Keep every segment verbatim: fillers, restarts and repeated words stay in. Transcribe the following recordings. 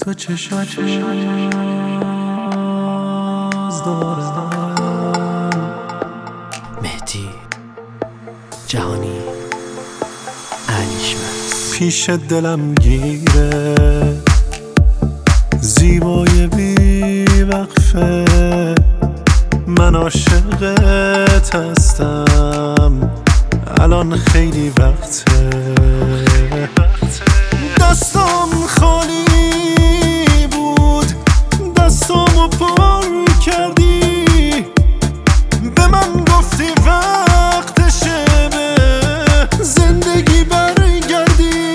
تو چشات باز دارم. مهدی جهانی علیشمس پیش دلم گیره زیبای بی وقفه، من عاشقت هستم الان خیلی وقته. دستام خالی بود دستامو پر کردی، به من گفتی وقتشه به زندگی برگردی.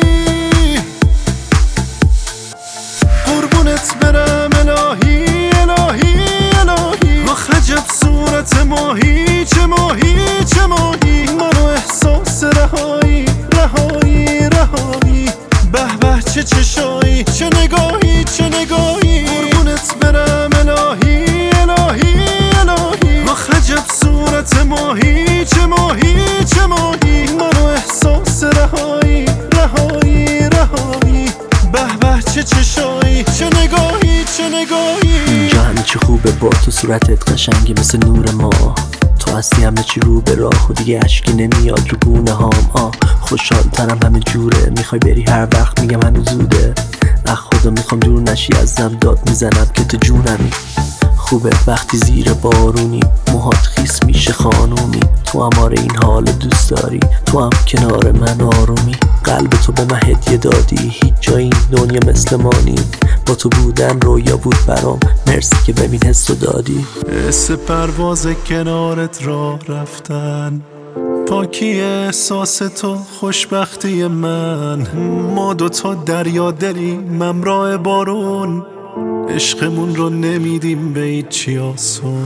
قربونت برم الهی الهی الهی، آخ عجب صورت ماهی چه ماهی چه ماهی، منو احساس رهایی رهایی رهایی. به به چه چشایی چه نگاهی چه نگاهی، قربونت برم الهی الهی الهی، آخ عجب صورت ماهی چه ماهی چه ماهی، منو احساس رهایی رهایی رهایی. به به چه چشایی چه نگاهی چه نگاهی. اینجا همه چی خوبه با تو، صورتت قشنگه مثل نور ما، تو هستی همه چی رو به راه و دیگه اشکی نمیاد رو گونه هام. آه خوشحال ترم همه جوره، میخوای بری هر وقت میگم هنوز زوده. اخ خدا میخوام دور نشی ازم، داد میزنم که تو جونمی. خوبه وقتی زیر بارونی موهات خیس میشه خانومی، تو هم آره این حال دوست داری، تو هم کنار من آرومی. قلب تو به من هدیه دادی، هیچ جای این دنیا مثل ما نی، با تو بودن رویا بود برام، مرسی که ببین حسو دادی. حس پرواز کنارت را رفتن، پاکی احساس تو خوشبختی من. ما دوتا دریا دلی ممراه بارون، عشقمون رو نمیدیم به هیچی آسون.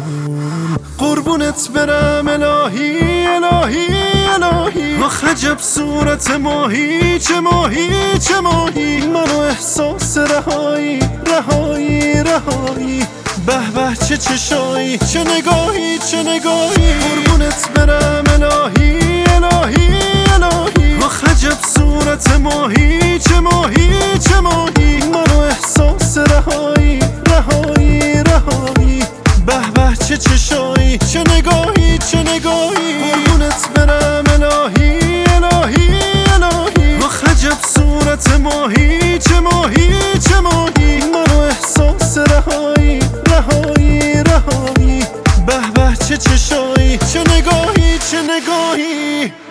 قربونت برم الهی الهی الهی، آخ عجب صورت ماهی چه ماهی چه ماهی، منو احساس رهایی رهایی رهایی. به به چه چشایی چه نگاهی چه نگاهی، قربونت برم الهی الهی الهی، آخ عجب صورت ماهی چه ماهی چه ماهی، منو احساس رهایی رهایی رهایی. به به چه چشایی چه نگاهی چه نگاهی، قربونت برم الهی الهی الهی، آخ عجب صورت ماهی چه ماهی چه ماهی، منو احساس رهایی رهایی رهایی. به به چه چشایی چه نگاهی چه نگاهی.